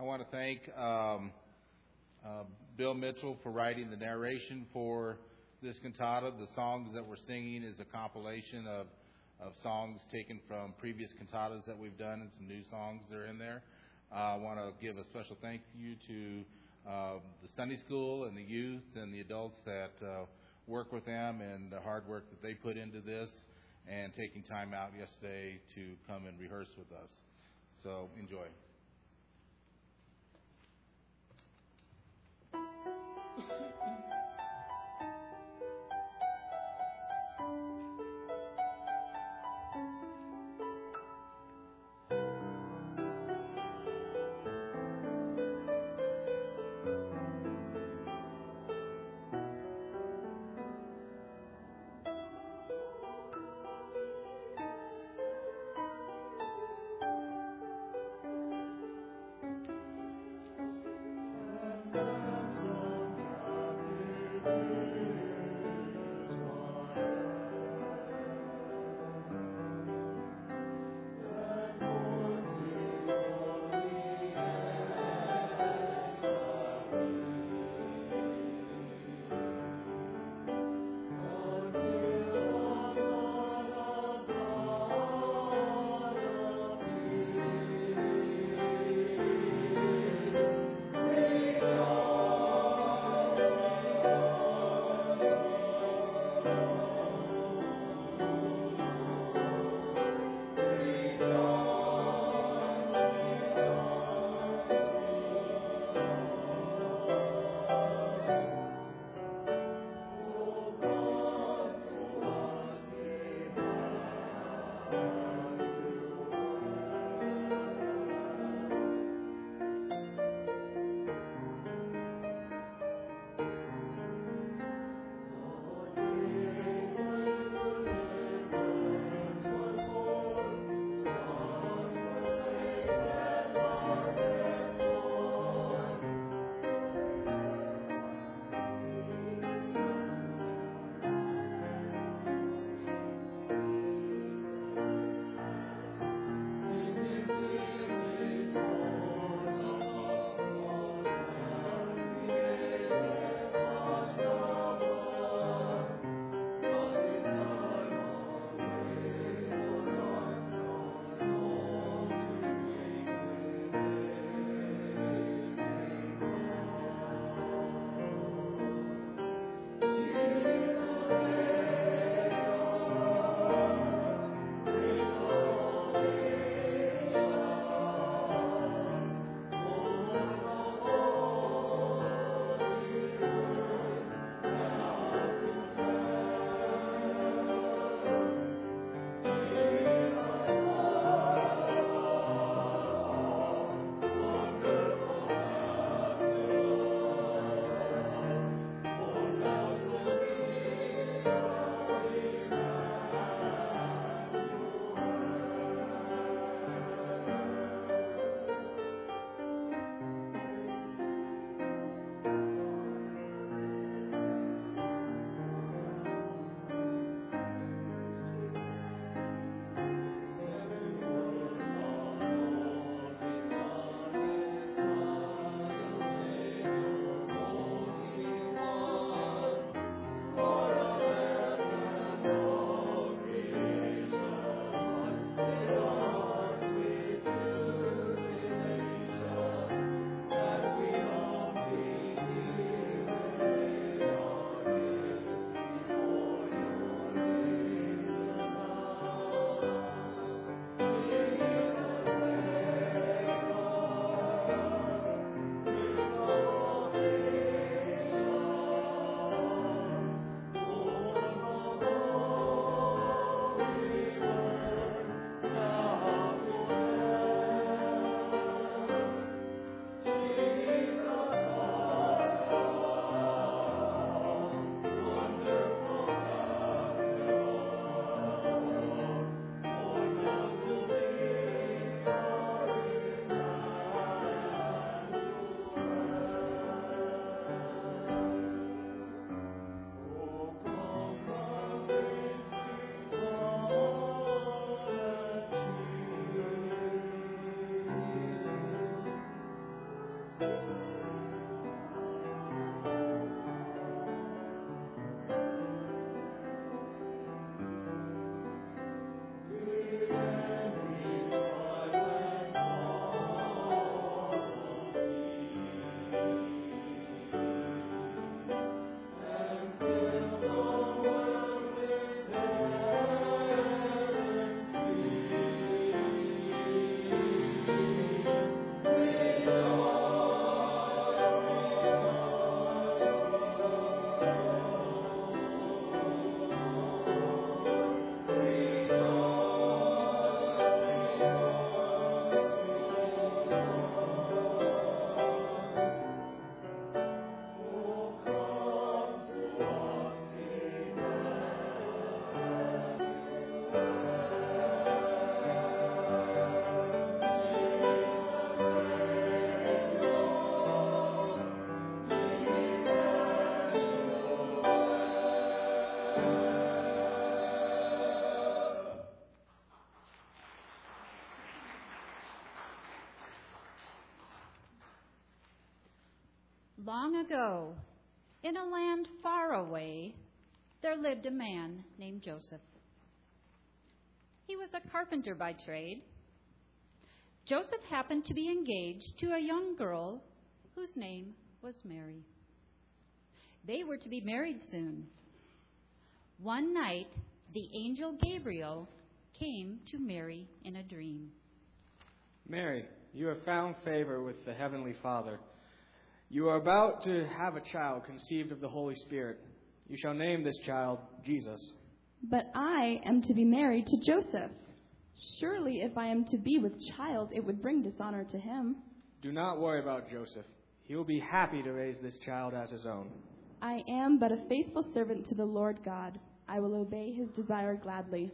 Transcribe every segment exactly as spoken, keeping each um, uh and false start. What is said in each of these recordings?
I want to thank um, uh, Bill Mitchell for writing the narration for this cantata. The songs that we're singing is a compilation of, of songs taken from previous cantatas that we've done and some new songs that are in there. Uh, I want to give a special thank you to uh, the Sunday school and the youth and the adults that uh, work with them and the hard work that they put into this and taking time out yesterday to come and rehearse with us. So enjoy. Long ago, in a land far away, there lived a man named Joseph. He was a carpenter by trade. Joseph happened to be engaged to a young girl whose name was Mary. They were to be married soon. One night, the angel Gabriel came to Mary in a dream. Mary, you have found favor with the Heavenly Father. You are about to have a child conceived of the Holy Spirit. You shall name this child Jesus. But I am to be married to Joseph. Surely if I am to be with child, it would bring dishonor to him. Do not worry about Joseph. He will be happy to raise this child as his own. I am but a faithful servant to the Lord God. I will obey his desire gladly.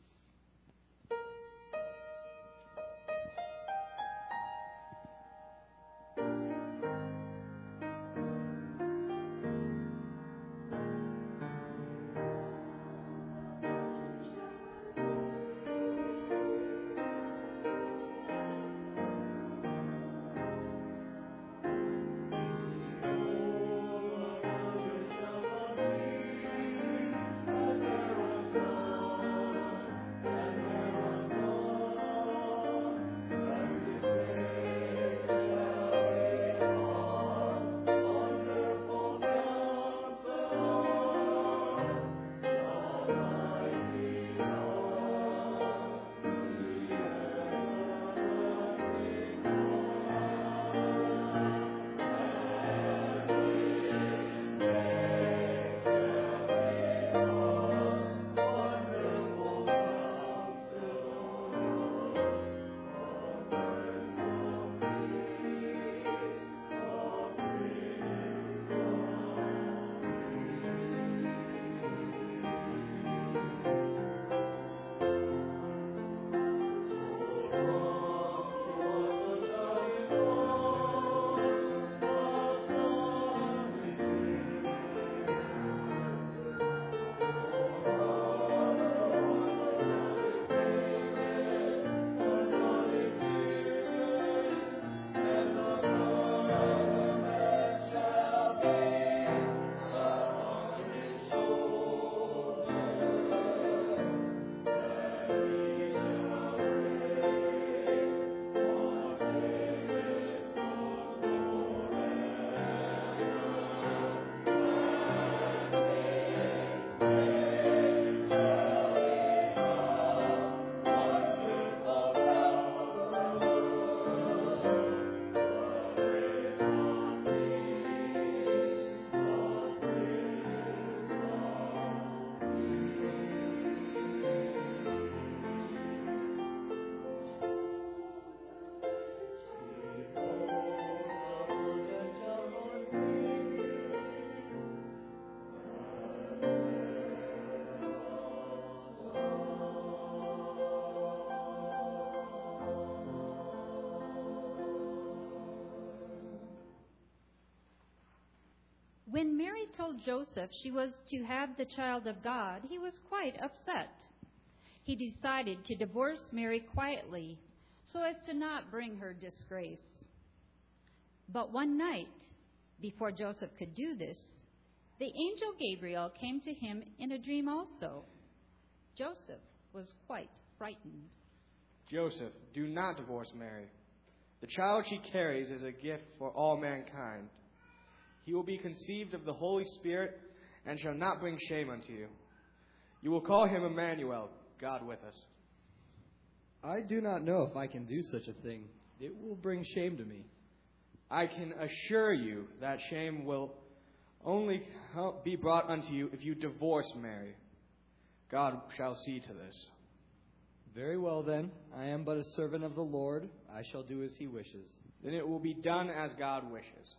When Mary told Joseph she was to have the child of God, he was quite upset. He decided to divorce Mary quietly so as to not bring her disgrace. But one night, before Joseph could do this, the angel Gabriel came to him in a dream also. Joseph was quite frightened. Joseph, do not divorce Mary. The child she carries is a gift for all mankind. He will be conceived of the Holy Spirit and shall not bring shame unto you. You will call him Emmanuel, God with us. I do not know if I can do such a thing. It will bring shame to me. I can assure you that shame will only be brought unto you if you divorce Mary. God shall see to this. Very well, then. I am but a servant of the Lord. I shall do as he wishes. Then it will be done as God wishes.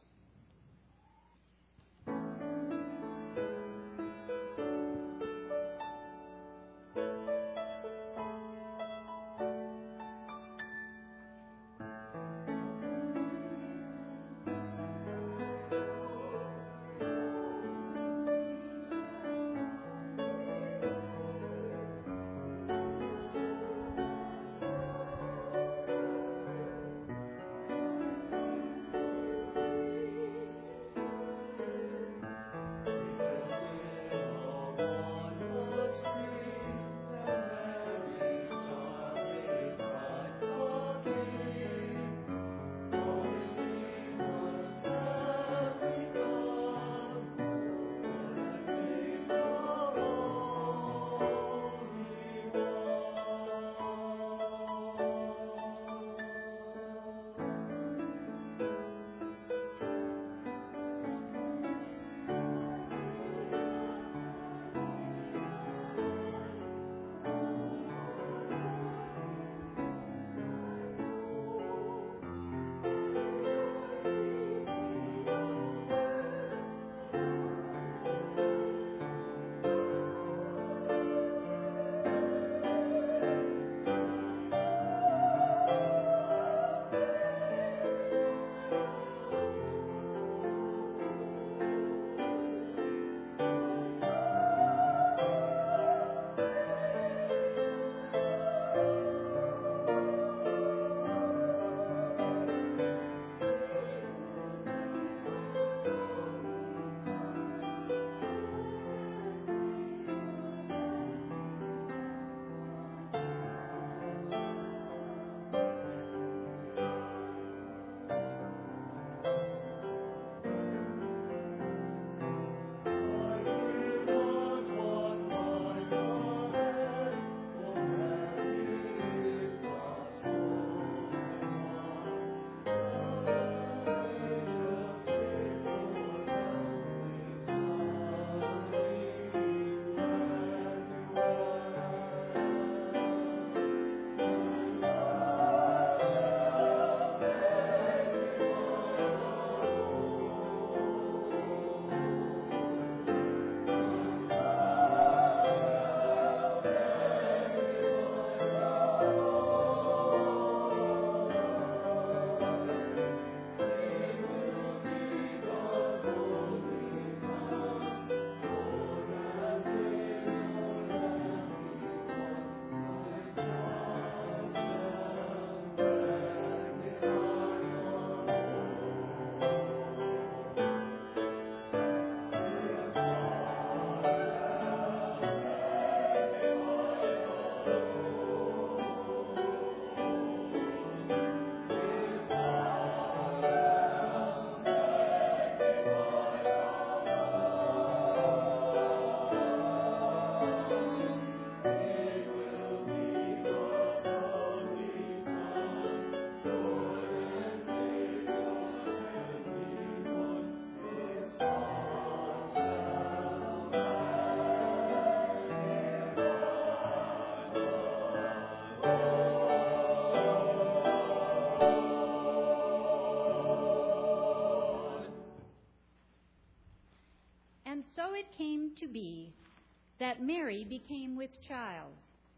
And so it came to be that Mary became with child.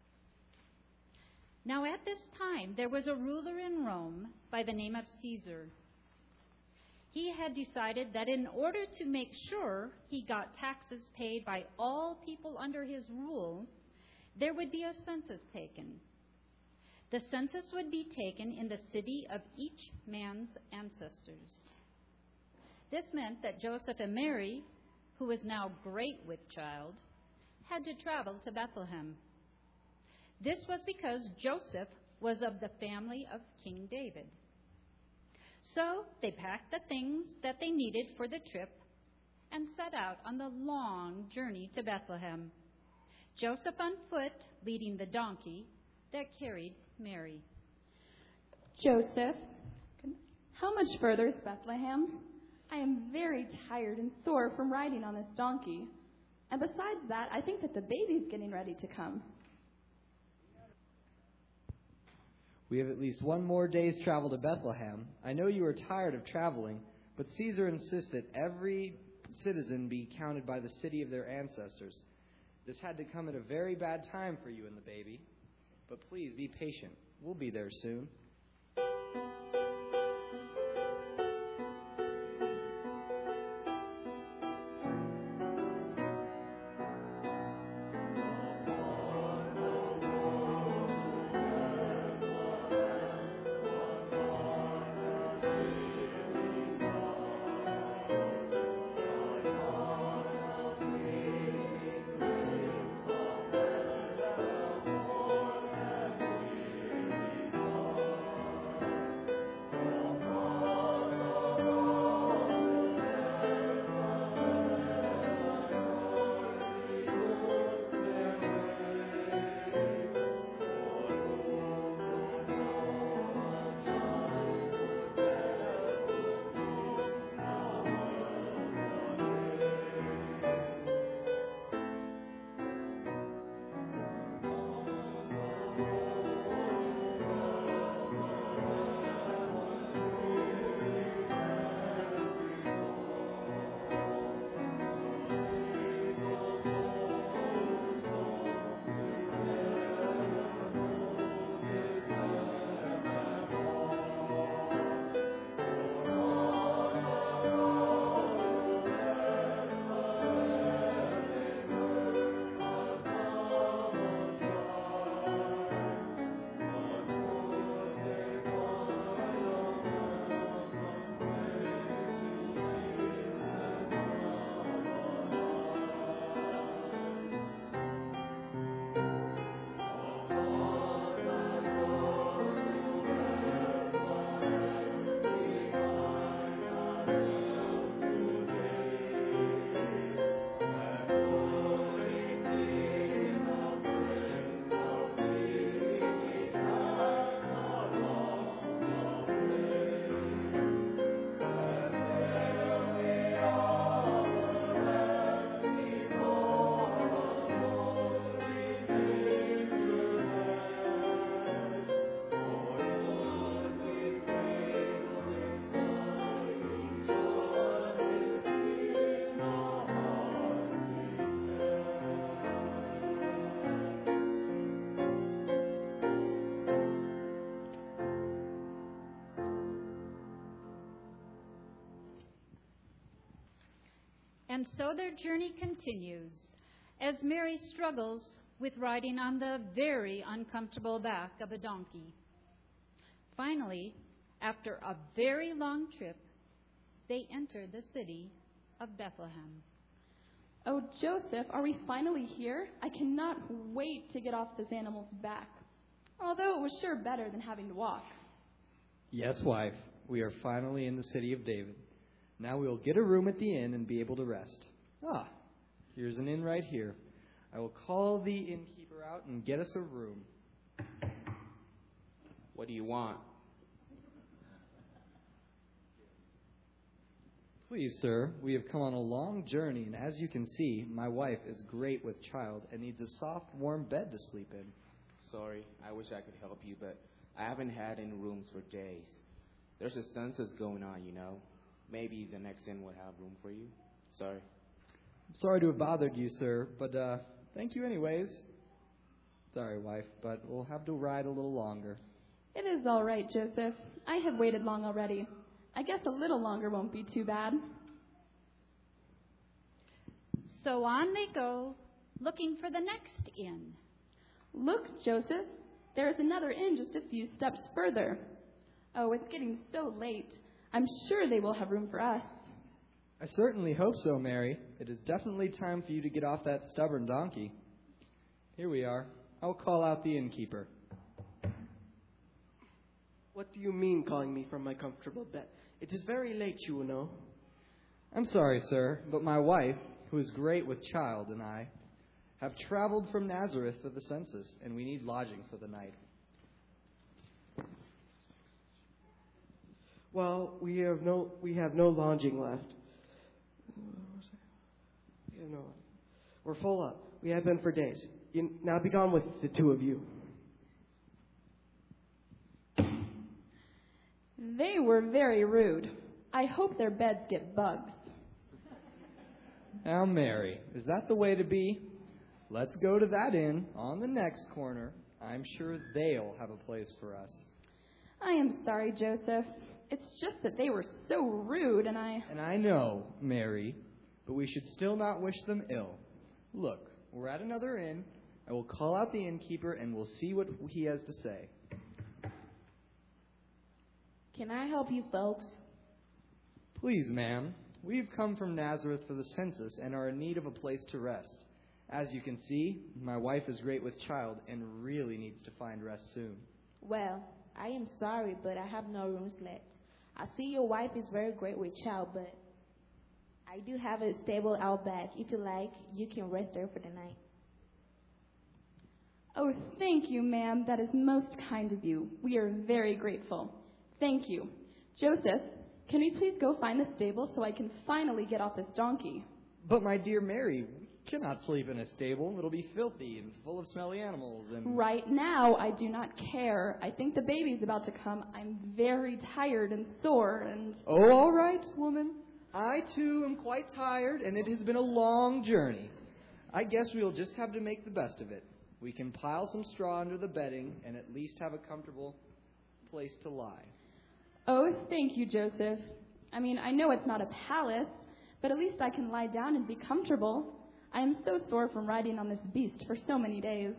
Now at this time there was a ruler in Rome by the name of Caesar. He had decided that in order to make sure he got taxes paid by all people under his rule, there would be a census taken. The census would be taken in the city of each man's ancestors. This meant that Joseph and Mary, who was now great with child, had to travel to Bethlehem. This was because Joseph was of the family of King David. So they packed the things that they needed for the trip and set out on the long journey to Bethlehem, Joseph on foot leading the donkey that carried Mary. Joseph, how much further is Bethlehem? I am very tired and sore from riding on this donkey. And besides that, I think that the baby's getting ready to come. We have at least one more day's travel to Bethlehem. I know you are tired of traveling, but Caesar insists that every citizen be counted by the city of their ancestors. This had to come at a very bad time for you and the baby. But please be patient. We'll be there soon. And so their journey continues as Mary struggles with riding on the very uncomfortable back of a donkey. Finally, after a very long trip, they enter the city of Bethlehem. Oh, Joseph, are we finally here? I cannot wait to get off this animal's back. Although it was sure better than having to walk. Yes, wife, we are finally in the city of David. Now we will get a room at the inn and be able to rest. Ah, here's an inn right here. I will call the innkeeper out and get us a room. What do you want? Please, sir, we have come on a long journey, and as you can see, my wife is great with child and needs a soft, warm bed to sleep in. Sorry, I wish I could help you, but I haven't had any rooms for days. There's a census going on, you know. Maybe the next inn would have room for you. Sorry. I'm sorry to have bothered you, sir, but uh, thank you anyways. Sorry, wife, but we'll have to ride a little longer. It is all right, Joseph. I have waited long already. I guess a little longer won't be too bad. So on they go, looking for the next inn. Look, Joseph, there is another inn just a few steps further. Oh, it's getting so late. I'm sure they will have room for us. I certainly hope so, Mary. It is definitely time for you to get off that stubborn donkey. Here we are. I'll call out the innkeeper. What do you mean calling me from my comfortable bed? It is very late, you know. I'm sorry, sir, but my wife, who is great with child, and I have traveled from Nazareth for the census, and we need lodging for the night. Well, we have no we have no lodging left. We have no. We're full up. We have been for days. You, now be gone with the two of you. They were very rude. I hope their beds get bugs. Now, Mary, is that the way to be? Let's go to that inn on the next corner. I'm sure they'll have a place for us. I am sorry, Joseph. It's just that they were so rude, and I... And I know, Mary, but we should still not wish them ill. Look, we're at another inn. I will call out the innkeeper, and we'll see what he has to say. Can I help you folks? Please, ma'am. We've come from Nazareth for the census and are in need of a place to rest. As you can see, my wife is great with child and really needs to find rest soon. Well, I am sorry, but I have no rooms left. I see your wife is very great with child, but I do have a stable out back. If you like, you can rest there for the night. Oh, thank you, ma'am. That is most kind of you. We are very grateful. Thank you. Joseph, can we please go find the stable so I can finally get off this donkey? But, my dear Mary, we cannot sleep in a stable. It'll be filthy and full of smelly animals. And Right now, I do not care. I think the baby's about to come. I'm very tired and sore and... Oh, all right, woman. I, too, am quite tired, and it has been a long journey. I guess we'll just have to make the best of it. We can pile some straw under the bedding and at least have a comfortable place to lie. Oh, thank you, Joseph. I mean, I know it's not a palace, but at least I can lie down and be comfortable. I am so sore from riding on this beast for so many days.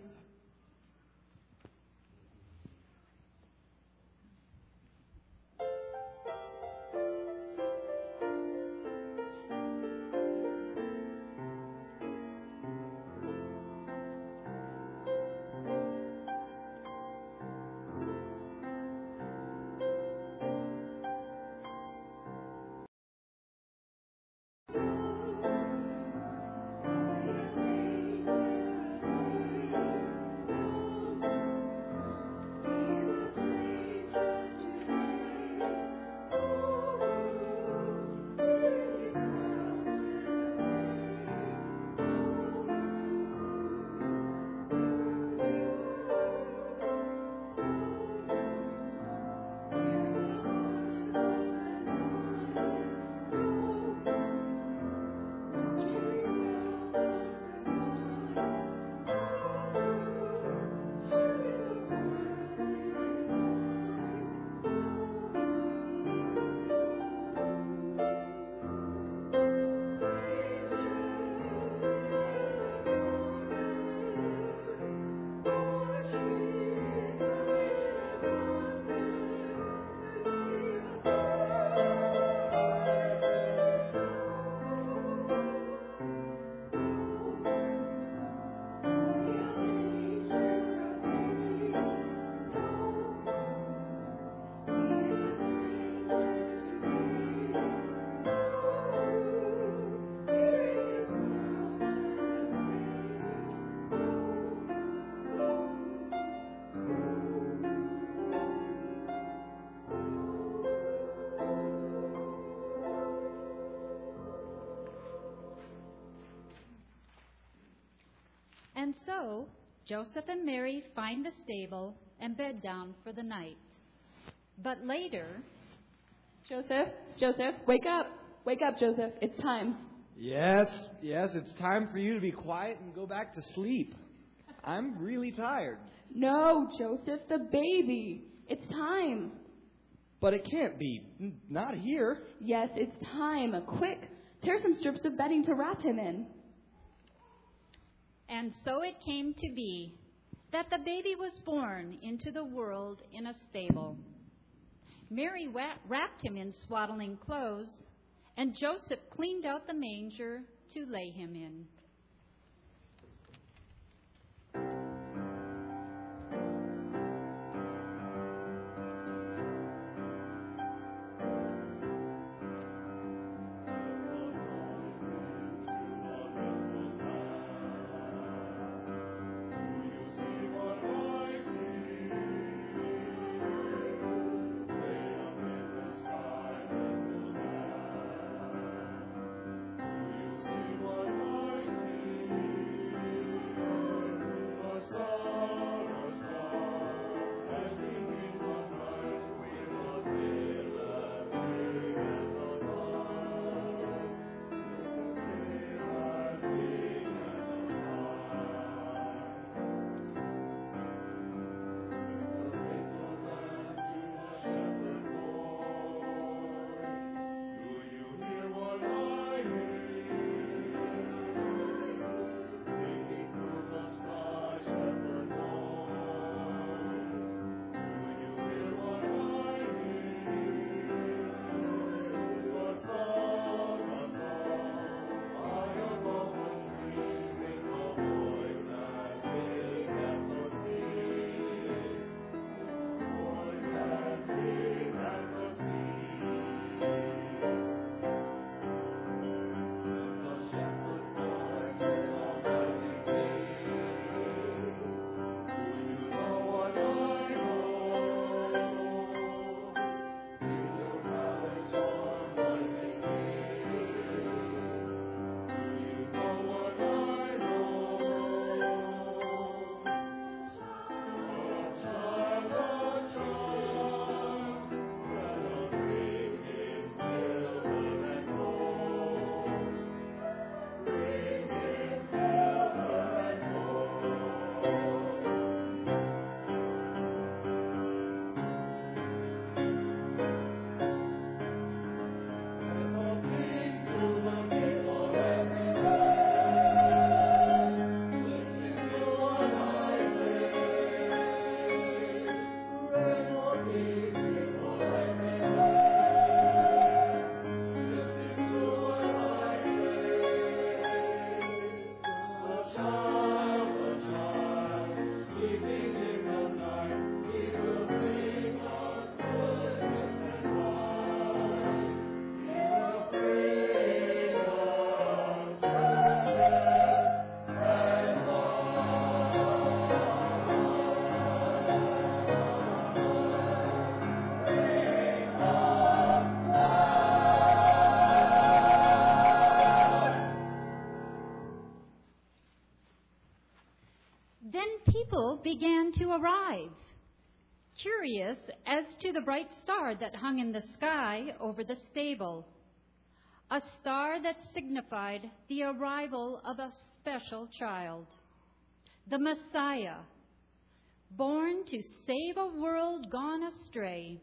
And so Joseph and Mary find the stable and bed down for the night. But later... Joseph, Joseph, wake up. Wake up, Joseph. It's time. Yes, yes, it's time for you to be quiet and go back to sleep. I'm really tired. No, Joseph, the baby. It's time. But it can't be. N- Not here. Yes, it's time. Quick, tear some strips of bedding to wrap him in. And so it came to be that the baby was born into the world in a stable. Mary wa- wrapped him in swaddling clothes and Joseph cleaned out the manger to lay him in. Began to arrive, curious as to the bright star that hung in the sky over the stable, a star that signified the arrival of a special child, the Messiah, born to save a world gone astray,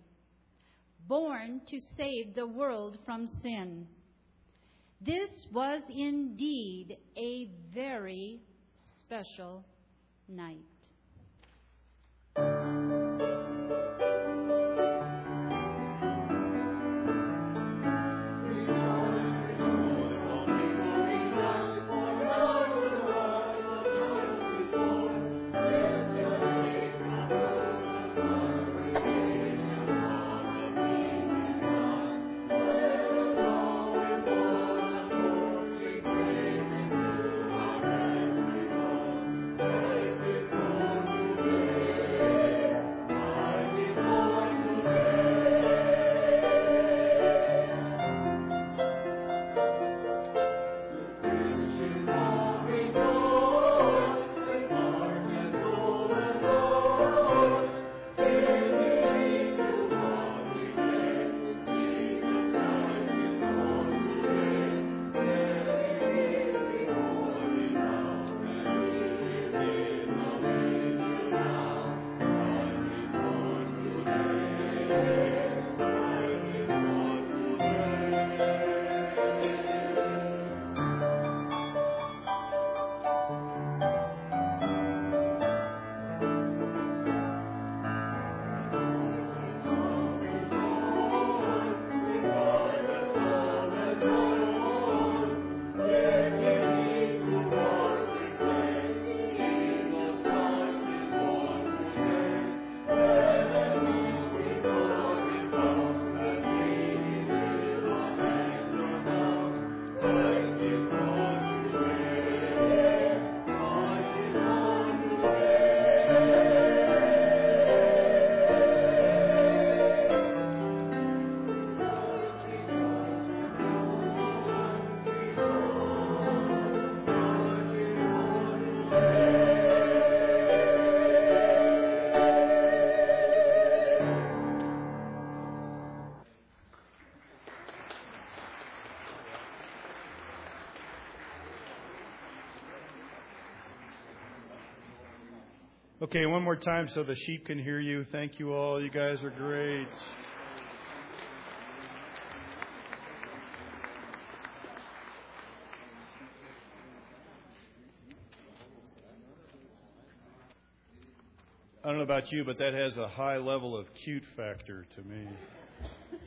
born to save the world from sin. This was indeed a very special night. Praise His Okay, one more time so the sheep can hear you. Thank you all. You guys are great. I don't know about you, but that has a high level of cute factor to me.